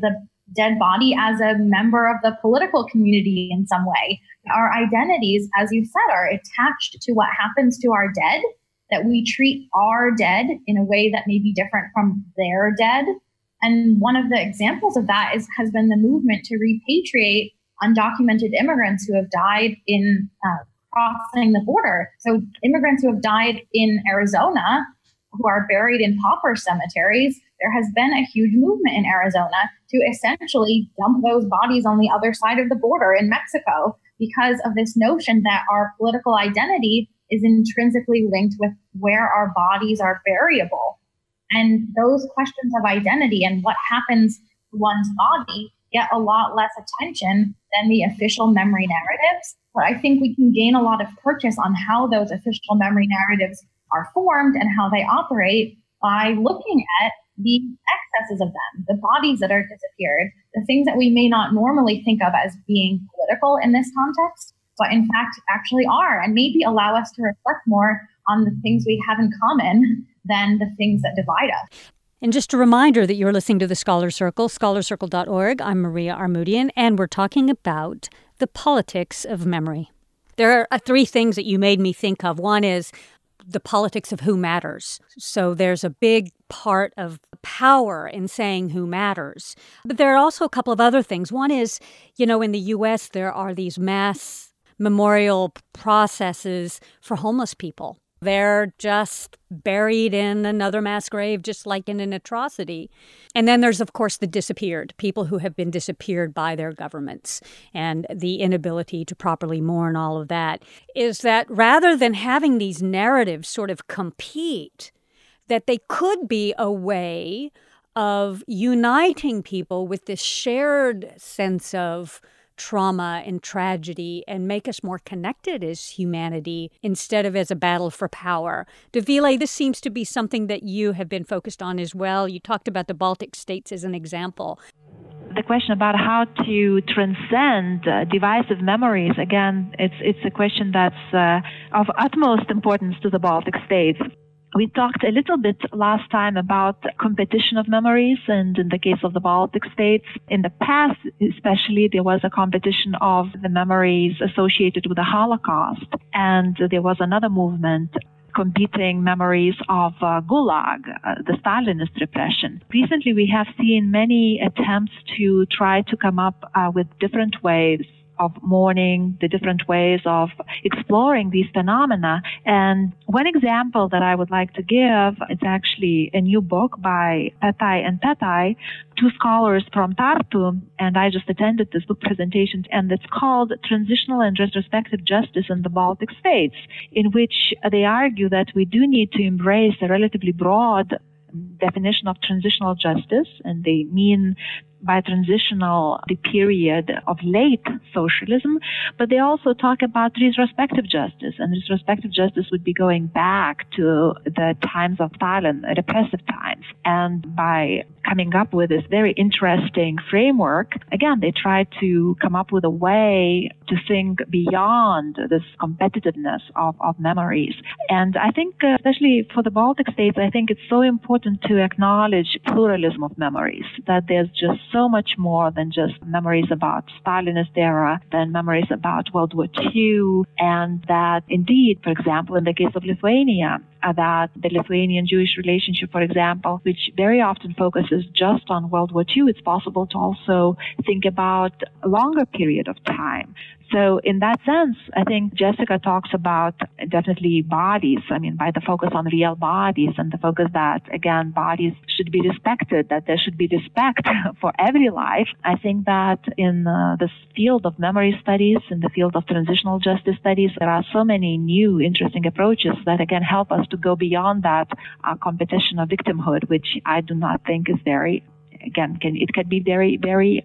Speaker 4: dead body as a member of the political community in some way. Our identities, as you said, are attached to what happens to our dead, that we treat our dead in a way that may be different from their dead. And one of the examples of that has been the movement to repatriate undocumented immigrants who have died in crossing the border. So immigrants who have died in Arizona, who are buried in pauper cemeteries, there has been a huge movement in Arizona to essentially dump those bodies on the other side of the border in Mexico because of this notion that our political identity is intrinsically linked with where our bodies are buriable. And those questions of identity and what happens to one's body get a lot less attention than the official memory narratives. But I think we can gain a lot of purchase on how those official memory narratives are formed and how they operate by looking at the excesses of them, the bodies that are disappeared, the things that we may not normally think of as being political in this context, but in fact actually are, and maybe allow us to reflect more on the things we have in common than the things that divide us.
Speaker 1: And just a reminder that you're listening to The Scholar Circle, scholarcircle.org. I'm Maria Armoudian, and we're talking about the politics of memory. There are three things that you made me think of. One is the politics of who matters. So there's a big part of power in saying who matters. But there are also a couple of other things. One is, in the U.S., there are these mass memorial processes for homeless people. They're just buried in another mass grave, just like in an atrocity. And then there's, of course, the disappeared, people who have been disappeared by their governments, and the inability to properly mourn all of that. Is that rather than having these narratives sort of compete, that they could be a way of uniting people with this shared sense of trauma and tragedy and make us more connected as humanity instead of as a battle for power. Dovile, this seems to be something that you have been focused on as well. You talked about the Baltic states as an example.
Speaker 3: The question about how to transcend divisive memories, again, it's a question that's of utmost importance to the Baltic states. We talked a little bit last time about competition of memories, and in the case of the Baltic states, in the past especially, there was a competition of the memories associated with the Holocaust, and there was another movement competing memories of Gulag, the Stalinist repression. Recently, we have seen many attempts to try to come up with different ways of mourning, the different ways of exploring these phenomena. And one example that I would like to give is actually a new book by Petai and Petai, two scholars from Tartu, and I just attended this book presentation, and it's called Transitional and Retrospective Justice in the Baltic States, in which they argue that we do need to embrace a relatively broad definition of transitional justice, and they mean by transitional the period of late socialism, but they also talk about retrospective justice, and retrospective justice would be going back to the times of Stalin, repressive times. And by coming up with this very interesting framework, again, they try to come up with a way to think beyond this competitiveness of memories. And I think, especially for the Baltic states, I think it's so important to acknowledge pluralism of memories, that there's just so much more than just memories about Stalinist era, than memories about World War II, and that indeed, for example, in the case of Lithuania, that the Lithuanian-Jewish relationship, for example, which very often focuses just on World War II, it's possible to also think about a longer period of time. So in that sense, I think Jessica talks about definitely bodies. I mean, by the focus on real bodies and the focus that, again, bodies should be respected, that there should be respect for every life. I think that in this field of memory studies, in the field of transitional justice studies, there are so many new, interesting approaches that, again, help us to go beyond that competition of victimhood, which I do not think is very, again, it can be very, very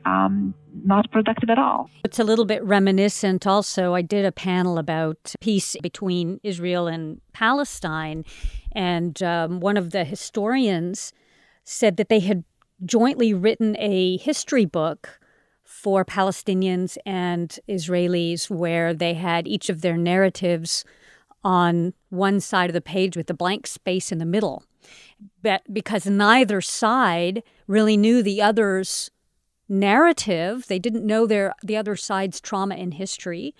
Speaker 3: not productive at all.
Speaker 1: It's a little bit reminiscent also. I did a panel about peace between Israel and Palestine, and one of the historians said that they had jointly written a history book for Palestinians and Israelis where they had each of their narratives on one side of the page with a blank space in the middle, but because neither side really knew the other's narrative. They didn't know the other side's trauma in history.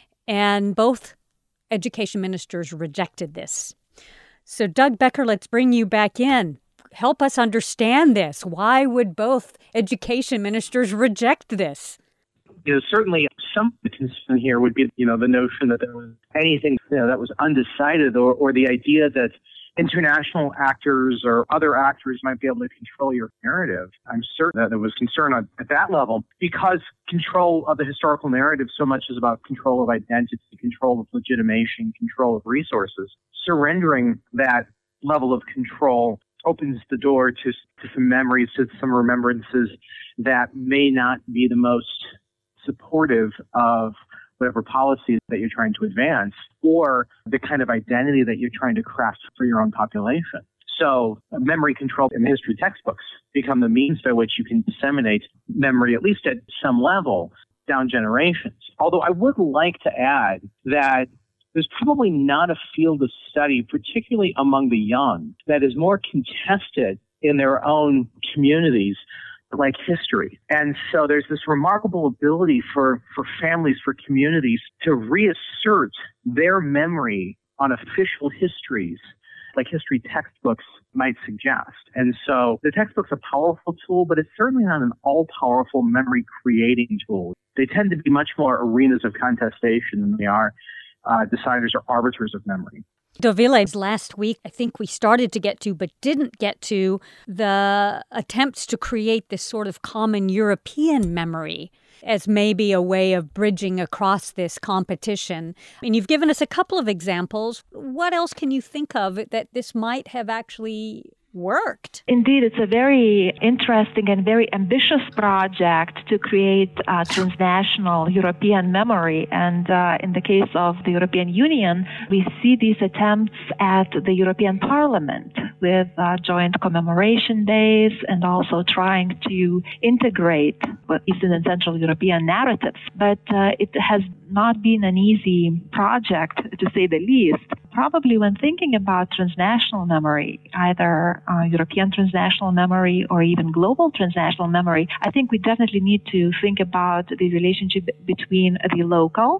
Speaker 1: And both education ministers rejected this. So, Doug Becker, let's bring you back in. Help us understand this. Why would both education ministers reject this?
Speaker 5: Certainly some concern here would be, the notion that there was anything that was undecided or the idea that international actors or other actors might be able to control your narrative. I'm certain that there was concern at that level because control of the historical narrative so much is about control of identity, control of legitimation, control of resources. Surrendering that level of control opens the door to some memories, to some remembrances that may not be the most supportive of whatever policies that you're trying to advance or the kind of identity that you're trying to craft for your own population. So memory control in history textbooks become the means by which you can disseminate memory, at least at some level, down generations. Although I would like to add that there's probably not a field of study, particularly among the young, that is more contested in their own communities like history. And so there's this remarkable ability for families, for communities to reassert their memory on official histories, like history textbooks might suggest. And so the textbook's a powerful tool, but it's certainly not an all-powerful memory-creating tool. They tend to be much more arenas of contestation than they are deciders or arbiters of memory.
Speaker 1: Dovile, last week, I think we started to get to, but didn't get to, the attempts to create this sort of common European memory as maybe a way of bridging across this competition. And you've given us a couple of examples. What else can you think of that this might have actually worked?
Speaker 3: Indeed, it's a very interesting and very ambitious project to create transnational European memory. And in the case of the European Union, we see these attempts at the European Parliament with joint commemoration days and also trying to integrate Eastern and Central European narratives. But it has not been an easy project, to say the least. Probably when thinking about transnational memory, either European transnational memory or even global transnational memory, I think we definitely need to think about the relationship between the local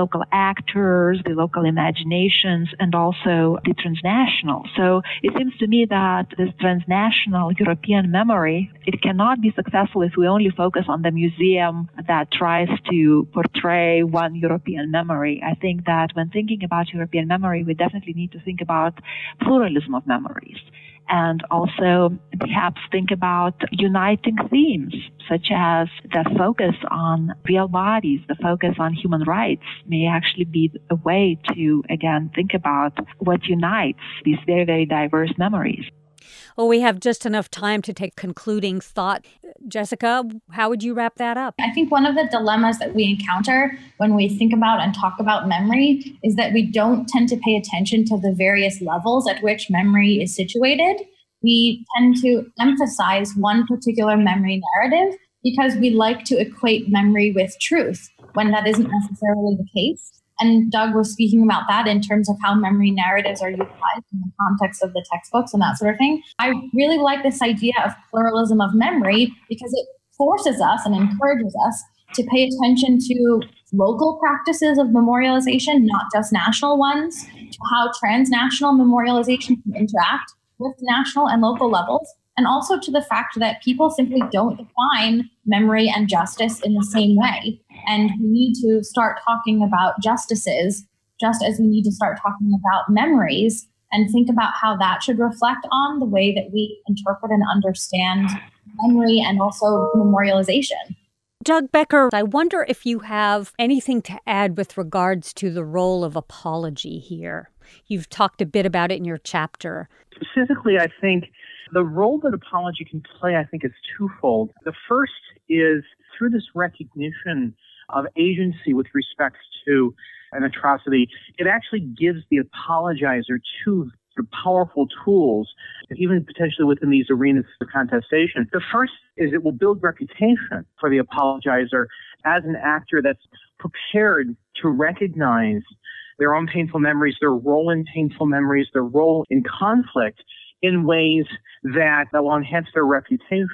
Speaker 3: actors, the local imaginations, and also the transnational. So it seems to me that this transnational European memory, it cannot be successful if we only focus on the museum that tries to portray one European memory. I think that when thinking about European memory, we definitely need to think about pluralism of memories and also perhaps think about uniting themes such as the focus on real bodies, the focus on human rights may actually be a way to, again, think about what unites these very, very diverse memories.
Speaker 1: Well, we have just enough time to take concluding thought. Jessica, how would you wrap that up?
Speaker 4: I think one of the dilemmas that we encounter when we think about and talk about memory is that we don't tend to pay attention to the various levels at which memory is situated. We tend to emphasize one particular memory narrative because we like to equate memory with truth when that isn't necessarily the case. And Doug was speaking about that in terms of how memory narratives are utilized in the context of the textbooks and that sort of thing. I really like this idea of pluralism of memory because it forces us and encourages us to pay attention to local practices of memorialization, not just national ones, to how transnational memorialization can interact with national and local levels, and also to the fact that people simply don't define memory and justice in the same way. And we need to start talking about justices just as we need to start talking about memories and think about how that should reflect on the way that we interpret and understand memory and also memorialization.
Speaker 1: Doug Becker, I wonder if you have anything to add with regards to the role of apology here. You've talked a bit about it in your chapter.
Speaker 5: Specifically, I think the role that apology can play, I think, is twofold. The first is through this recognition of agency with respect to an atrocity, it actually gives the apologizer two powerful tools, even potentially within these arenas of contestation. The first is it will build reputation for the apologizer as an actor that's prepared to recognize their own painful memories, their role in painful memories, their role in conflict in ways that will enhance their reputation.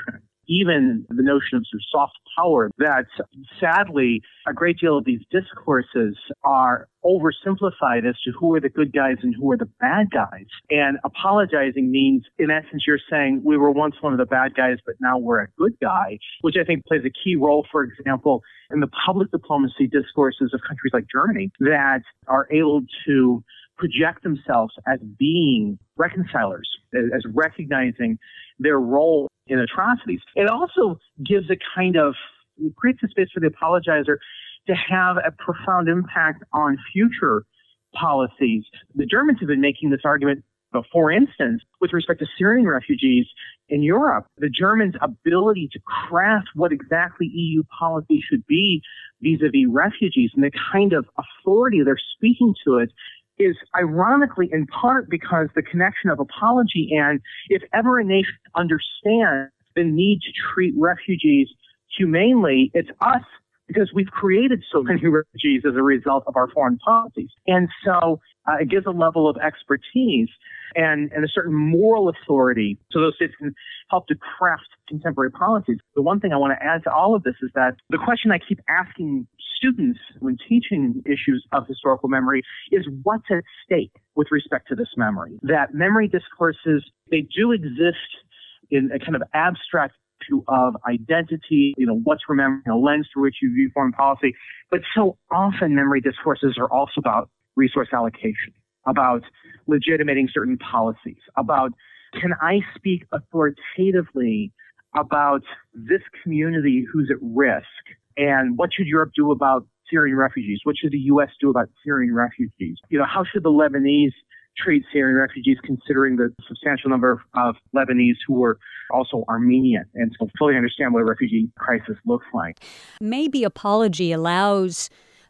Speaker 5: even the notion of sort of soft power, that sadly a great deal of these discourses are oversimplified as to who are the good guys and who are the bad guys. And apologizing means, in essence, you're saying we were once one of the bad guys, but now we're a good guy, which I think plays a key role, for example, in the public diplomacy discourses of countries like Germany that are able to project themselves as being reconcilers, as recognizing their role in atrocities. It also gives it creates a space for the apologizer to have a profound impact on future policies. The Germans have been making this argument, for instance, with respect to Syrian refugees in Europe. The Germans' ability to craft what exactly EU policy should be vis-a-vis refugees and the kind of authority they're speaking to it is ironically in part because the connection of apology and if ever a nation understands the need to treat refugees humanely, it's us, because we've created so many refugees as a result of our foreign policies. And so it gives a level of expertise and a certain moral authority so those states can help to craft contemporary policies. The one thing I want to add to all of this is that the question I keep asking students when teaching issues of historical memory is what's at stake with respect to this memory. That memory discourses, they do exist in a kind of abstract issue of identity, what's remembering, a lens through which you view foreign policy. But so often memory discourses are also about resource allocation, about legitimating certain policies, about can I speak authoritatively about this community who's at risk, and what should Europe do about Syrian refugees? What should the U.S. do about Syrian refugees? How should the Lebanese treat Syrian refugees, considering the substantial number of Lebanese who are also Armenian, and so fully understand what a refugee crisis looks like.
Speaker 1: Maybe apology allows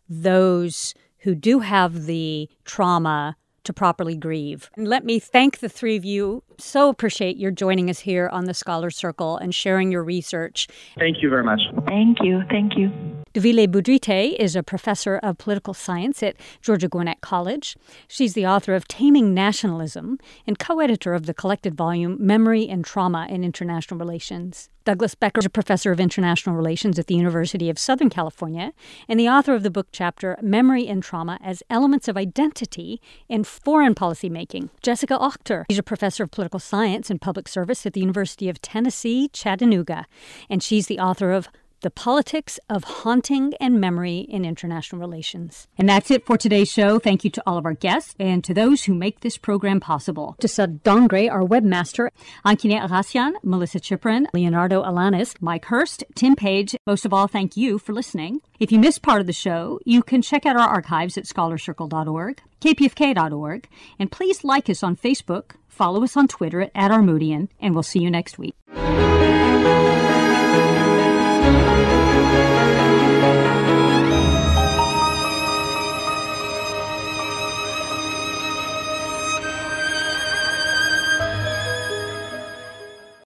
Speaker 1: those who do have the trauma to properly grieve. And let me thank the three of you. So appreciate your joining us here on the Scholar Circle and sharing your research.
Speaker 5: Thank you very much.
Speaker 3: Thank you. Thank you.
Speaker 1: Dovile Budrite is a professor of political science at Georgia Gwinnett College. She's the author of Taming Nationalism and co-editor of the collected volume Memory and Trauma in International Relations. Douglas Becker is a professor of international relations at the University of Southern California and the author of the book chapter Memory and Trauma as Elements of Identity in Foreign Policy Making. Jessica Ochter is a professor of political science and public service at the University of Tennessee, Chattanooga, and she's the author of The Politics of Haunting and Memory in International Relations. And that's it for today's show. Thank you to all of our guests and to those who make this program possible. To Sud Dongre, our webmaster, Ankine Arasian, Melissa Chiprin, Leonardo Alanis, Mike Hurst, Tim Page. Most of all, thank you for listening. If you missed part of the show, you can check out our archives at scholarcircle.org, kpfk.org, and please like us on Facebook, follow us on Twitter at Armoodian, and we'll see you next week.